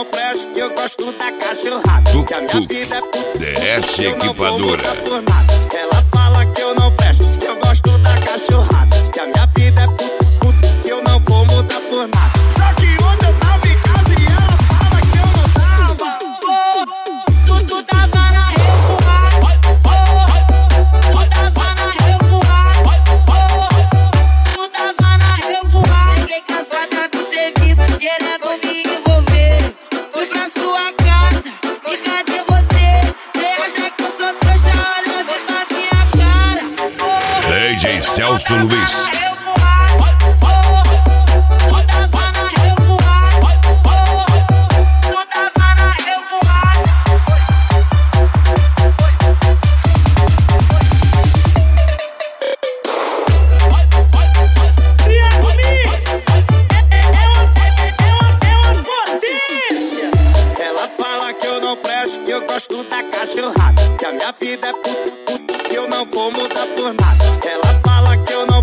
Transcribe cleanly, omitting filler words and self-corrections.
não presto, que eu gosto da cachorrada. Que a minha vida é puta, DS eu não vou Equipadora. mudar por nada. Ela fala que eu não presto, que eu gosto da cachorrada. Que a minha vida é puta, que eu não vou mudar por nada. Só que ontem eu tava em casa e ela fala que eu não tava. Tu tava na revoada. Tu tava na revoada. Tu tava na revoada. Fiquei cansada do serviço, querendo me envolver. Fui pra sua casa, e cadê você? Cê acha que eu sou trouxa? Olha, vem pra minha cara. DJ Celso Luiz. Que eu gosto da cachorrada. Que a minha vida é puta, que eu não vou mudar por nada. Ela fala que eu não